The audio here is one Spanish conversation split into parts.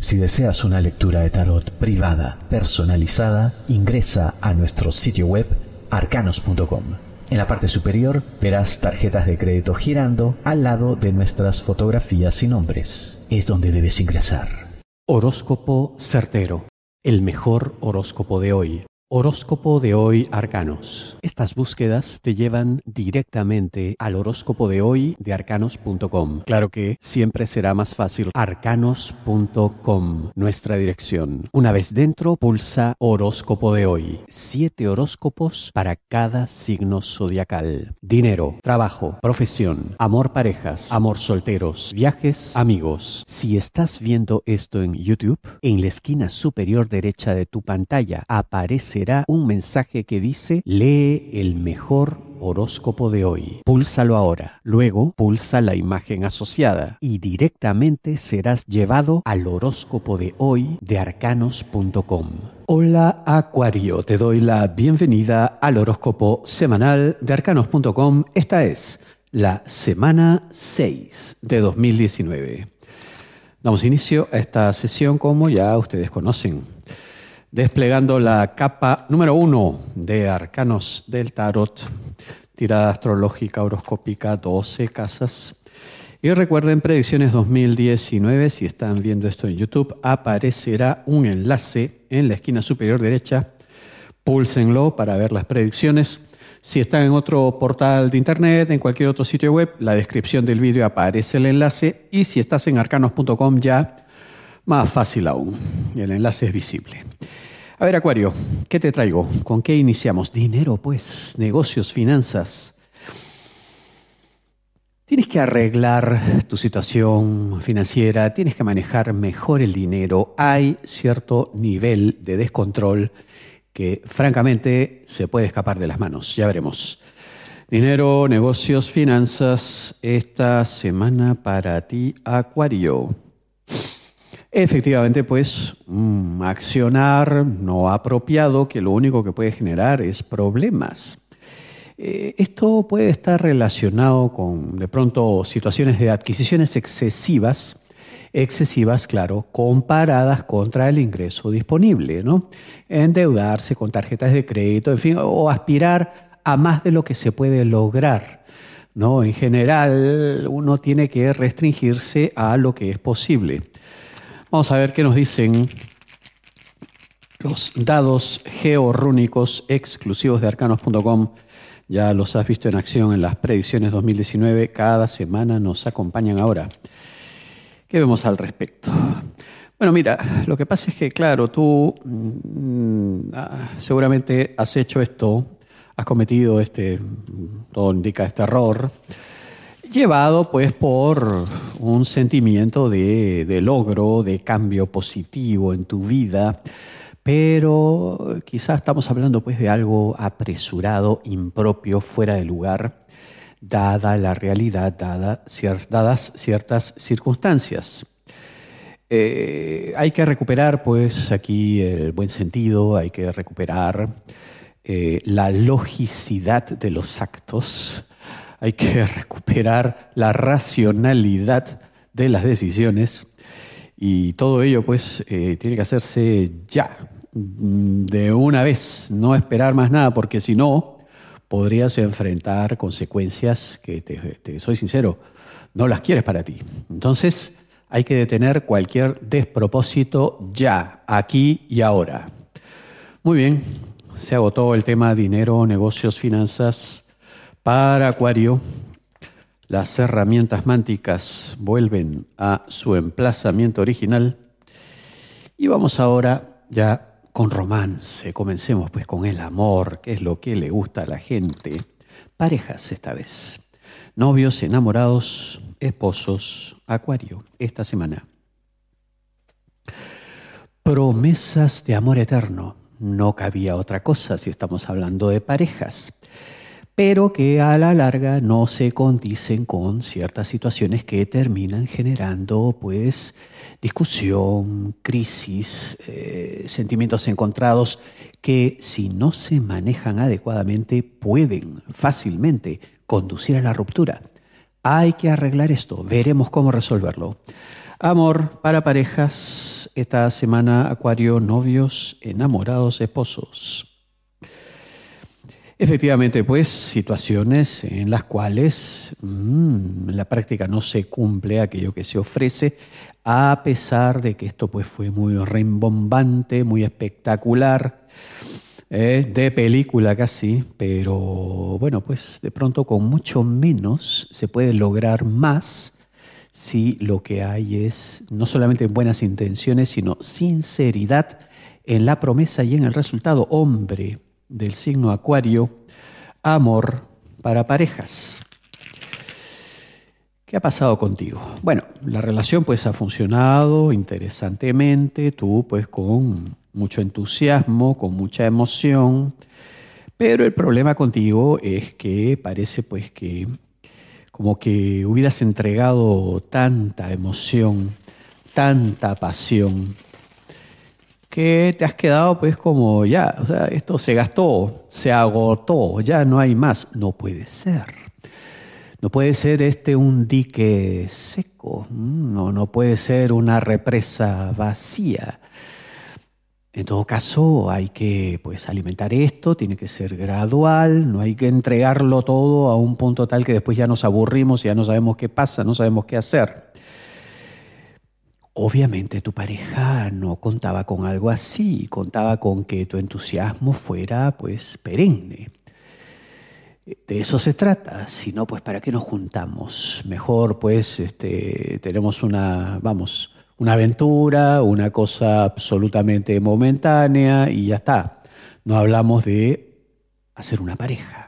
Si deseas una lectura de tarot privada, personalizada, ingresa a nuestro sitio web arcanos.com. En la parte superior verás tarjetas de crédito girando al lado de nuestras fotografías y nombres. Es donde debes ingresar. Horóscopo certero, el mejor horóscopo de hoy. Horóscopo de hoy Arcanos. Estas búsquedas te llevan directamente al horóscopo de hoy de arcanos.com. Claro que siempre será más fácil arcanos.com, nuestra dirección. Una vez dentro, pulsa horóscopo de hoy. 7 horóscopos para cada signo zodiacal. Dinero, trabajo, profesión, amor parejas, amor solteros, viajes, amigos. Si estás viendo esto en YouTube, en la esquina superior derecha de tu pantalla aparece un mensaje que dice: lee el mejor horóscopo de hoy. Púlsalo ahora. Luego pulsa la imagen asociada y directamente serás llevado al horóscopo de hoy de arcanos.com. Hola Acuario, te doy la bienvenida al horóscopo semanal de arcanos.com. Esta es la semana 6 de 2019. Damos inicio a esta sesión como ya ustedes conocen, desplegando la capa número 1 de Arcanos del Tarot, tirada astrológica horoscópica 12 casas. Y recuerden, predicciones 2019, si están viendo esto en YouTube, aparecerá un enlace en la esquina superior derecha. Púlsenlo para ver las predicciones. Si están en otro portal de internet, en cualquier otro sitio web, la descripción del vídeo aparece el enlace. Y si estás en arcanos.com ya, más fácil aún, el enlace es visible. A ver, Acuario, ¿qué te traigo? ¿Con qué iniciamos? Dinero, pues, negocios, finanzas. Tienes que arreglar tu situación financiera, tienes que manejar mejor el dinero. Hay cierto nivel de descontrol que, francamente, se puede escapar de las manos. Ya veremos. Dinero, negocios, finanzas, esta semana para ti, Acuario. Efectivamente, pues, accionar no apropiado, que lo único que puede generar es problemas. Esto puede estar relacionado con, de pronto, situaciones de adquisiciones excesivas, claro, comparadas contra el ingreso disponible, ¿no? Endeudarse con tarjetas de crédito, en fin, o aspirar a más de lo que se puede lograr, ¿no? En general, uno tiene que restringirse a lo que es posible. Vamos a ver qué nos dicen los dados georrúnicos exclusivos de arcanos.com. Ya los has visto en acción en las predicciones 2019. Cada semana nos acompañan ahora. ¿Qué vemos al respecto? Bueno, mira, lo que pasa es que, claro, tú seguramente has hecho esto, has cometido todo indica este error, llevado pues por un sentimiento de logro, de cambio positivo en tu vida, pero quizás estamos hablando pues de algo apresurado, impropio, fuera de lugar, dada la realidad, dadas ciertas circunstancias. Hay que recuperar pues aquí el buen sentido, hay que recuperar la logicidad de los actos. Hay que recuperar la racionalidad de las decisiones y todo ello pues tiene que hacerse ya, de una vez, no esperar más nada, porque si no podrías enfrentar consecuencias que, te soy sincero, no las quieres para ti. Entonces hay que detener cualquier despropósito ya, aquí y ahora. Muy bien, se agotó el tema dinero, negocios, finanzas. Para Acuario, las herramientas mánticas vuelven a su emplazamiento original y vamos ahora ya con romance. Comencemos pues con el amor, que es lo que le gusta a la gente. Parejas esta vez, novios, enamorados, esposos, Acuario, esta semana. Promesas de amor eterno, no cabía otra cosa si estamos hablando de parejas, pero que a la larga no se condicen con ciertas situaciones que terminan generando pues discusión, crisis, sentimientos encontrados que si no se manejan adecuadamente pueden fácilmente conducir a la ruptura. Hay que arreglar esto, veremos cómo resolverlo. Amor para parejas, esta semana Acuario, novios, enamorados, esposos. Efectivamente, pues, situaciones en las cuales en la práctica no se cumple aquello que se ofrece, a pesar de que esto pues fue muy rimbombante, muy espectacular, de película casi, pero bueno, pues de pronto con mucho menos se puede lograr más si lo que hay es no solamente buenas intenciones, sino sinceridad en la promesa y en el resultado. Hombre del signo Acuario, amor para parejas. ¿Qué ha pasado contigo? Bueno, la relación pues ha funcionado interesantemente, tú pues con mucho entusiasmo, con mucha emoción, pero el problema contigo es que parece pues que como que hubieras entregado tanta emoción, tanta pasión, que te has quedado pues como ya, o sea, esto se gastó, se agotó, ya no hay más. No puede ser. No puede ser un dique seco, no puede ser una represa vacía. En todo caso, hay que pues alimentar esto, tiene que ser gradual, no hay que entregarlo todo a un punto tal que después ya nos aburrimos, ya no sabemos qué pasa, no sabemos qué hacer. Obviamente tu pareja no contaba con algo así, contaba con que tu entusiasmo fuera pues perenne. De eso se trata, si no, pues ¿para qué nos juntamos? Mejor pues tenemos una aventura, una cosa absolutamente momentánea y ya está. No hablamos de hacer una pareja.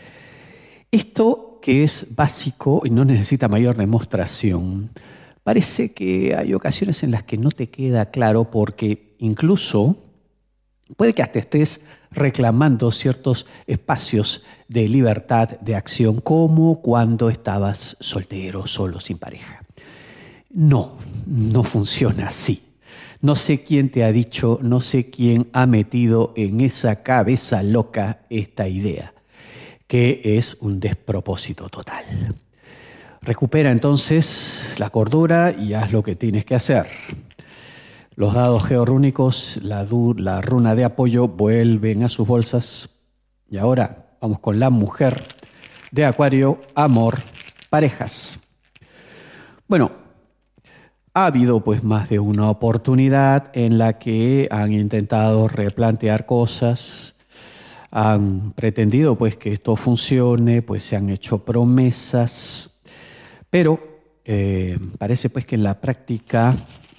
Esto que es básico y no necesita mayor demostración, parece que hay ocasiones en las que no te queda claro porque incluso puede que hasta estés reclamando ciertos espacios de libertad de acción como cuando estabas soltero, solo, sin pareja. No funciona así. No sé quién te ha dicho, no sé quién ha metido en esa cabeza loca esta idea, que es un despropósito total. Recupera entonces la cordura y haz lo que tienes que hacer. Los dados georrúnicos, la runa de apoyo vuelven a sus bolsas. Y ahora vamos con la mujer de Acuario, amor, parejas. Bueno, ha habido pues más de una oportunidad en la que han intentado replantear cosas, han pretendido pues que esto funcione, pues se han hecho promesas, pero parece pues que en la práctica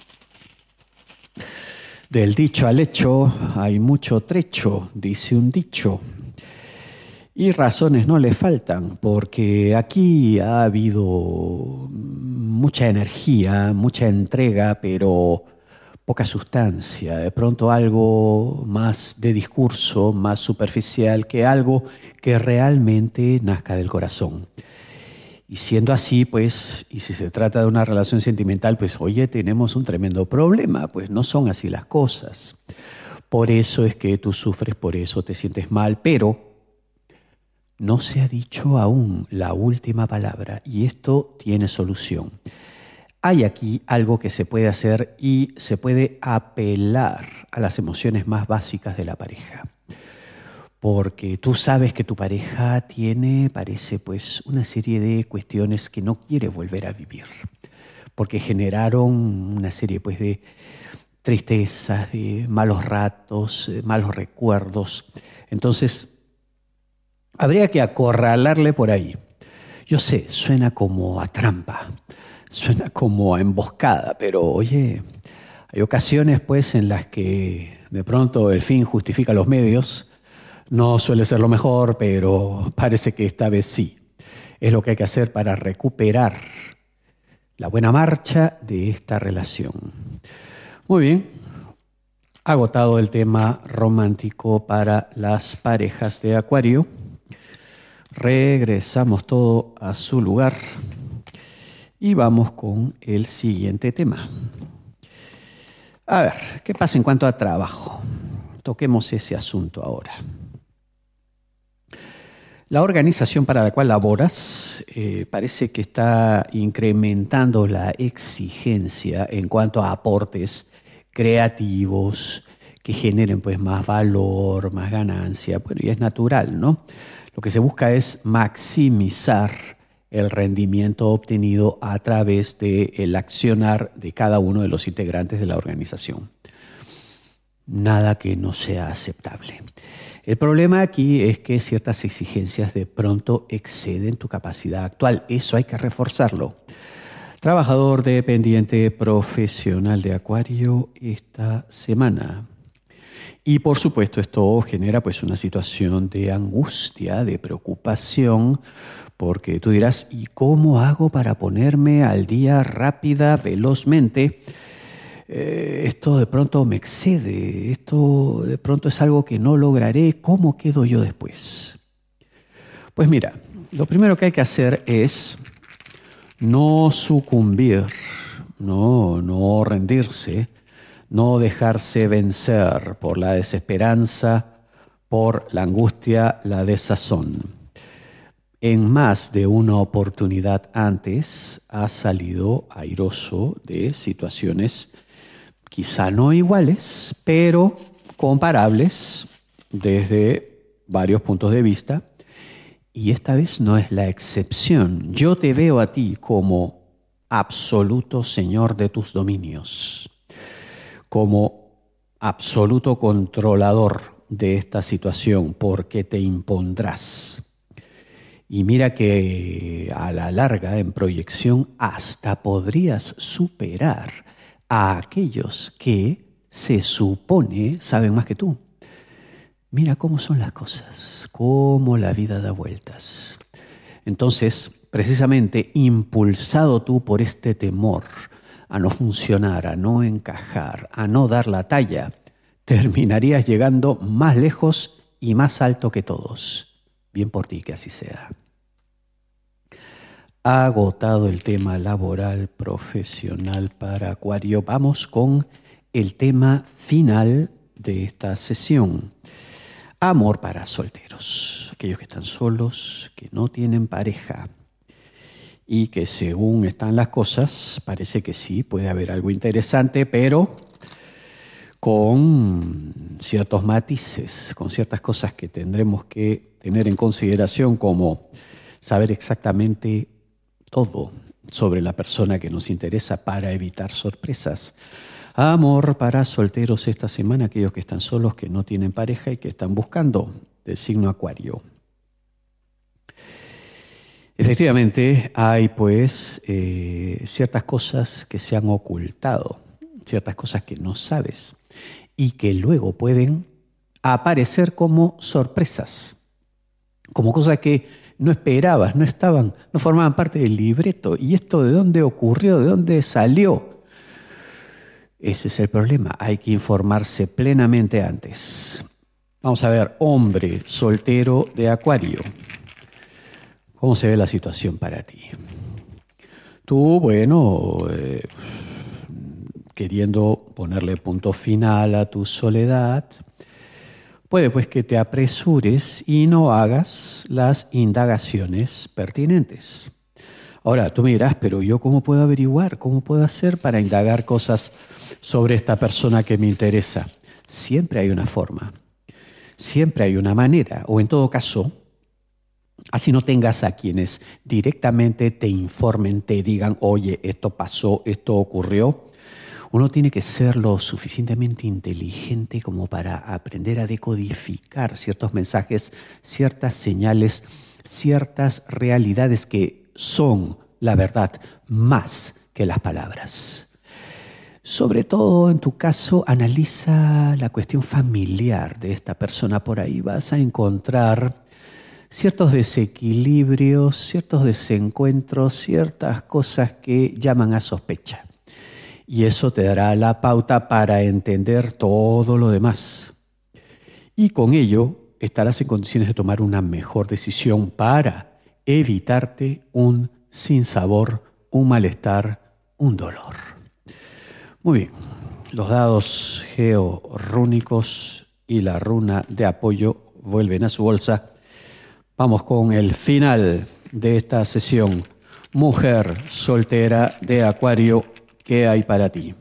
del dicho al hecho hay mucho trecho, dice un dicho. Y razones no le faltan, porque aquí ha habido mucha energía, mucha entrega, pero poca sustancia. De pronto algo más de discurso, más superficial, que algo que realmente nazca del corazón. Y siendo así, pues, y si se trata de una relación sentimental, pues, oye, tenemos un tremendo problema, pues no son así las cosas. Por eso es que tú sufres, por eso te sientes mal, pero no se ha dicho aún la última palabra y esto tiene solución. Hay aquí algo que se puede hacer y se puede apelar a las emociones más básicas de la pareja. Porque tú sabes que tu pareja tiene, parece, pues, una serie de cuestiones que no quiere volver a vivir. Porque generaron una serie, pues, de tristezas, de malos ratos, malos recuerdos. Entonces, habría que acorralarle por ahí. Yo sé, suena como a trampa, suena como a emboscada, pero oye, hay ocasiones pues en las que de pronto el fin justifica los medios. No suele ser lo mejor, pero parece que esta vez sí. Es lo que hay que hacer para recuperar la buena marcha de esta relación. Muy bien. Agotado el tema romántico para las parejas de Acuario. Regresamos todo a su lugar y vamos con el siguiente tema. A ver, ¿qué pasa en cuanto a trabajo? Toquemos ese asunto ahora. La organización para la cual laboras parece que está incrementando la exigencia en cuanto a aportes creativos que generen pues más valor, más ganancia. Bueno, y es natural, ¿no? Lo que se busca es maximizar el rendimiento obtenido a través del accionar de cada uno de los integrantes de la organización. Nada que no sea aceptable. El problema aquí es que ciertas exigencias de pronto exceden tu capacidad actual. Eso hay que reforzarlo. Trabajador dependiente profesional de Acuario esta semana. Y por supuesto esto genera pues una situación de angustia, de preocupación, porque tú dirás, ¿y cómo hago para ponerme al día rápida, velozmente? Esto de pronto me excede, esto de pronto es algo que no lograré, ¿cómo quedo yo después? Pues mira, lo primero que hay que hacer es no sucumbir, no rendirse, no dejarse vencer por la desesperanza, por la angustia, la desazón. En más de una oportunidad antes has salido airoso de situaciones quizá no iguales, pero comparables desde varios puntos de vista, y esta vez no es la excepción. Yo te veo a ti como absoluto señor de tus dominios, como absoluto controlador de esta situación, porque te impondrás. Y mira que a la larga, en proyección, hasta podrías superar a aquellos que se supone saben más que tú. Mira cómo son las cosas, cómo la vida da vueltas. Entonces, precisamente impulsado tú por este temor a no funcionar, a no encajar, a no dar la talla, terminarías llegando más lejos y más alto que todos. Bien por ti que así sea. Agotado el tema laboral, profesional para Acuario, vamos con el tema final de esta sesión. Amor para solteros, aquellos que están solos, que no tienen pareja y que según están las cosas, parece que sí, puede haber algo interesante, pero con ciertos matices, con ciertas cosas que tendremos que tener en consideración, como saber exactamente todo sobre la persona que nos interesa para evitar sorpresas. Amor para solteros esta semana, aquellos que están solos, que no tienen pareja y que están buscando, del signo Acuario. Efectivamente, hay pues ciertas cosas que se han ocultado, ciertas cosas que no sabes y que luego pueden aparecer como sorpresas, como cosas que no esperabas, no estaban, no formaban parte del libreto. ¿Y esto de dónde ocurrió? ¿De dónde salió? Ese es el problema. Hay que informarse plenamente antes. Vamos a ver, hombre soltero de Acuario. ¿Cómo se ve la situación para ti? Tú, bueno, queriendo ponerle punto final a tu soledad, puede pues que te apresures y no hagas las indagaciones pertinentes. Ahora, tú me dirás, pero yo ¿cómo puedo averiguar? ¿Cómo puedo hacer para indagar cosas sobre esta persona que me interesa? Siempre hay una forma, siempre hay una manera, o en todo caso, así no tengas a quienes directamente te informen, te digan, oye, esto pasó, esto ocurrió. Uno tiene que ser lo suficientemente inteligente como para aprender a decodificar ciertos mensajes, ciertas señales, ciertas realidades que son la verdad más que las palabras. Sobre todo en tu caso, analiza la cuestión familiar de esta persona. Por ahí vas a encontrar ciertos desequilibrios, ciertos desencuentros, ciertas cosas que llaman a sospecha. Y eso te dará la pauta para entender todo lo demás. Y con ello estarás en condiciones de tomar una mejor decisión para evitarte un sinsabor, un malestar, un dolor. Muy bien, los dados georrúnicos y la runa de apoyo vuelven a su bolsa Vamos con el final de esta sesión. Mujer soltera de Acuario, ¿qué hay para ti?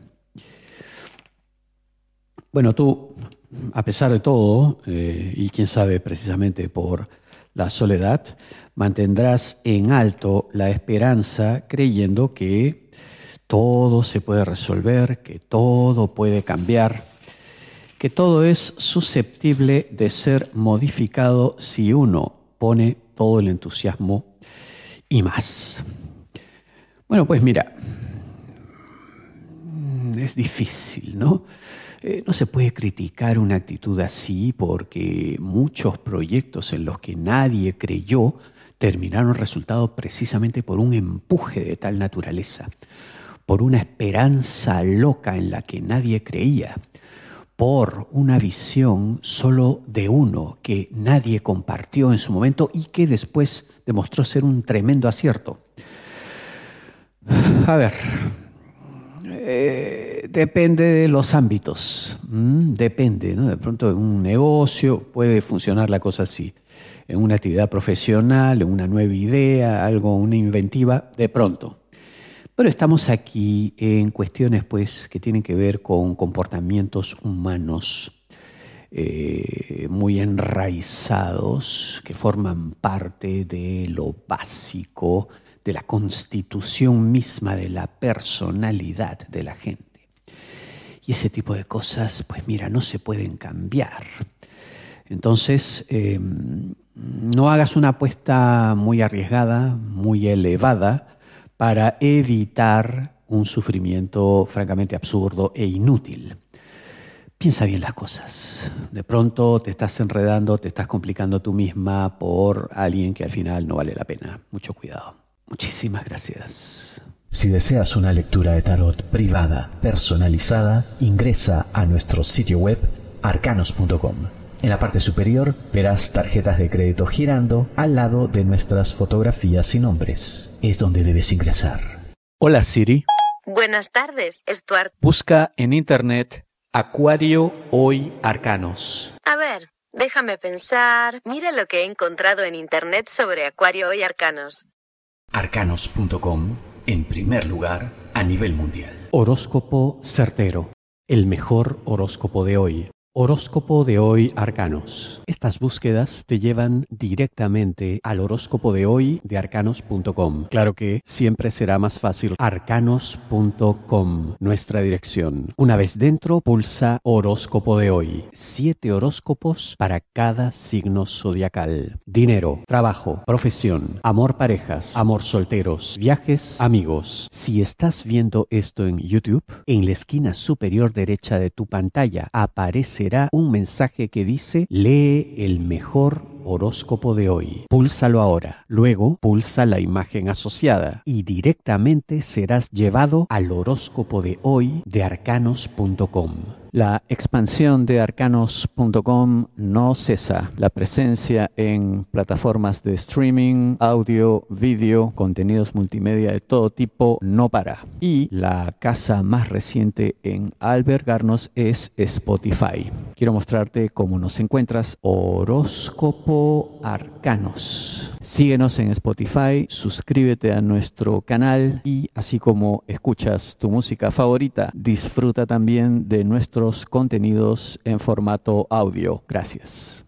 Bueno, tú, a pesar de todo, y quién sabe precisamente por la soledad, mantendrás en alto la esperanza creyendo que todo se puede resolver, que todo puede cambiar, que todo es susceptible de ser modificado si uno pone todo el entusiasmo y más. Bueno, pues mira, es difícil, ¿no? No se puede criticar una actitud así porque muchos proyectos en los que nadie creyó terminaron resultados precisamente por un empuje de tal naturaleza, por una esperanza loca en la que nadie creía, por una visión solo de uno que nadie compartió en su momento y que después demostró ser un tremendo acierto. A ver, depende de los ámbitos, depende, ¿no? De pronto en un negocio puede funcionar la cosa así, en una actividad profesional, en una nueva idea, algo, una inventiva, de pronto. Pero estamos aquí en cuestiones pues, que tienen que ver con comportamientos humanos muy enraizados, que forman parte de lo básico, de la constitución misma de la personalidad de la gente. Y ese tipo de cosas, pues mira, no se pueden cambiar. Entonces, no hagas una apuesta muy arriesgada, muy elevada, para evitar un sufrimiento francamente absurdo e inútil. Piensa bien las cosas. De pronto te estás enredando, te estás complicando tú misma por alguien que al final no vale la pena. Mucho cuidado. Muchísimas gracias. Si deseas una lectura de tarot privada, personalizada, ingresa a nuestro sitio web arcanos.com. En la parte superior verás tarjetas de crédito girando al lado de nuestras fotografías y nombres. Es donde debes ingresar. Hola Siri. Buenas tardes, Stuart. Busca en internet Acuario Hoy Arcanos. A ver, déjame pensar. Mira lo que he encontrado en internet sobre Acuario Hoy Arcanos. Arcanos.com, en primer lugar a nivel mundial. Horóscopo certero, el mejor horóscopo de hoy. Horóscopo de hoy Arcanos. Estas búsquedas te llevan directamente al horóscopo de hoy de arcanos.com. Claro que siempre será más fácil arcanos.com, nuestra dirección. Una vez dentro, pulsa horóscopo de hoy. 7 horóscopos para cada signo zodiacal. Dinero, trabajo, profesión, amor parejas, amor solteros, viajes, amigos. Si estás viendo esto en YouTube, en la esquina superior derecha de tu pantalla aparece un mensaje que dice: lee el mejor horóscopo de hoy. Púlsalo ahora. Luego pulsa la imagen asociada y directamente serás llevado al horóscopo de hoy de arcanos.com. La expansión de arcanos.com no cesa. La presencia en plataformas de streaming, audio, vídeo, contenidos multimedia de todo tipo no para. Y la casa más reciente en albergarnos es Spotify. Quiero mostrarte cómo nos encuentras. Horóscopo Arcanos. Síguenos en Spotify, suscríbete a nuestro canal y así como escuchas tu música favorita, disfruta también de nuestros contenidos en formato audio. Gracias.